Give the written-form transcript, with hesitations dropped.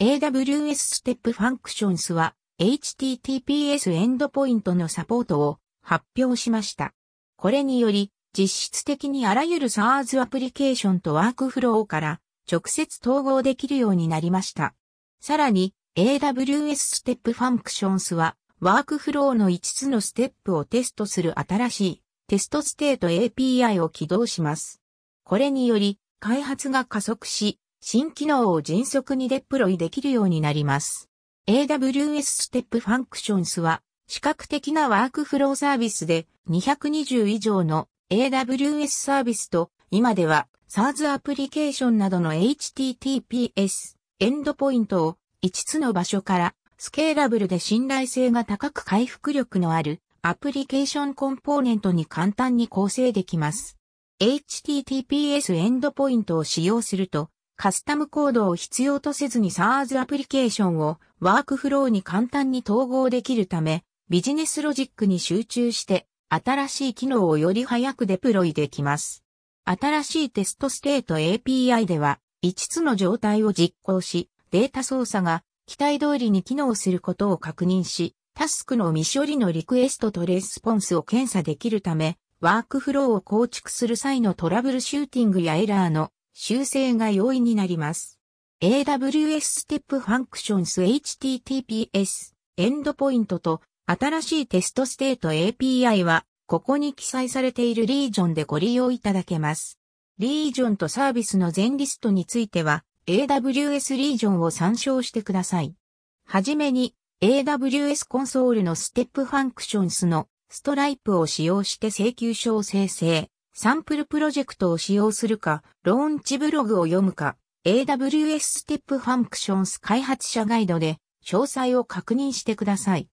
AWS Step Functions は HTTPS エンドポイントのサポートを発表しました。これにより実質的にあらゆる SaaS アプリケーションとワークフローから直接統合できるようになりました。さらに AWS Step Functions はワークフローの5つのステップをテストする新しいテストステート API を起動します。これにより開発が加速し、新機能を迅速にデプロイできるようになります。AWS Step Functions は視覚的なワークフローサービスで220以上の AWS サービスと今では SaaS アプリケーションなどの HTTPS エンドポイントを5つの場所からスケーラブルで信頼性が高く回復力のあるアプリケーションコンポーネントに簡単に構成できます。HTTPS エンドポイントを使用するとカスタムコードを必要とせずに SaaS アプリケーションをワークフローに簡単に統合できるためビジネスロジックに集中して新しい機能をより早くデプロイできます。新しいテストステート API では5つの状態を実行しデータ操作が期待通りに機能することを確認しタスクの未処理のリクエストとレスポンスを検査できるためワークフローを構築する際のトラブルシューティングやエラーの修正が容易になります。AWS Step Functions HTTPS エンドポイントと新しいテストステート API はここに記載されているリージョンでご利用いただけます。リージョンとサービスの全リストについては AWS リージョンを参照してください。はじめに AWS コンソールの Step Functions のストライプを使用して請求書を生成、サンプルプロジェクトを使用するか、ローンチブログを読むか、AWS Step Functions 開発者ガイドで詳細を確認してください。